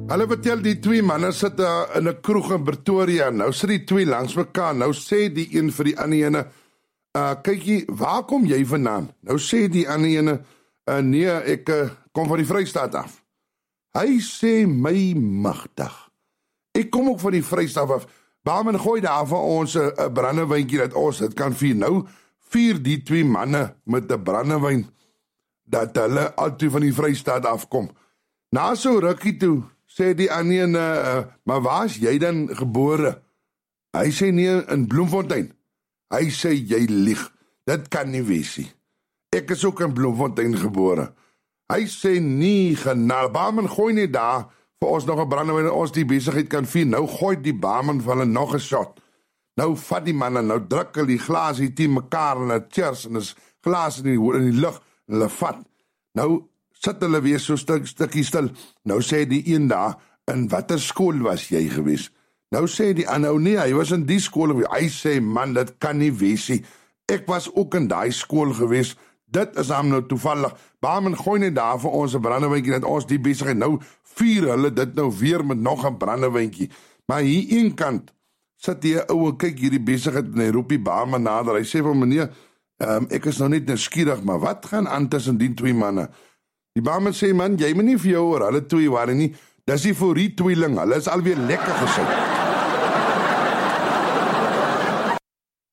Hulle vertel die twee manne sit in 'n kroeg in Pretoria. Nou sit die twee langs mekaar. Nou sê die een vir die ander ene, kykie, waar kom jy vandaan? Nou sê die ander ene, nee, ek kom van die Vrystaat af. Hy sê, my magtig, ek kom ook van die Vrystaat af. Barman, gooi daar vir ons 'n brandewyntjie dat ons dit kan vier. Nou vier die twee manne met 'n brandewyn dat hulle altyd van die Vrystaat afkom. Na so rukkie toe sê die ander ene, maar waar is jy dan gebore? Hy sê nee, in Bloemfontein. Hy sê jy lieg. Dit kan nie wees nie. Ek is ook in Bloemfontein gebore. Hy sê nie genade. Barman, gooi net daar vir ons nog 'n brandewyn en ons die besigheid kan vier. Nou gooi die barman van hulle nog 'n shot. Nou vat die manne, nou druk hulle die glasie teen mekaar en 'n cheers en 'n glas in die lug en hulle vat. Nou sit hulle weer so stukkie stil. Nou sê die een daar, in watter skool was jy gewees? Nou sê die ander, nee, hy was in die skool gewees. Hy sê, man, dit kan nie wees nie. Ek was ook in daai skool gewees. Dit is hom nou toevallig. Barman, gooi net daar vir ons 'n brandewyntjie dat ons die besigheid nou vier hulle dit nou weer met nog 'n brandewyntjie. Maar hier een kant sit die ou, kyk hierdie besigheid en hy roep die barman nader. Hy sê vir meneer, ek is nou net nuuskierig, maar wat gaan aan tussen die twee manne? Die barman sê, man, jy moet nie vir jou oor hulle twee worry nie. Dis die vir die tweeling, hulle is alweer lekker gesit.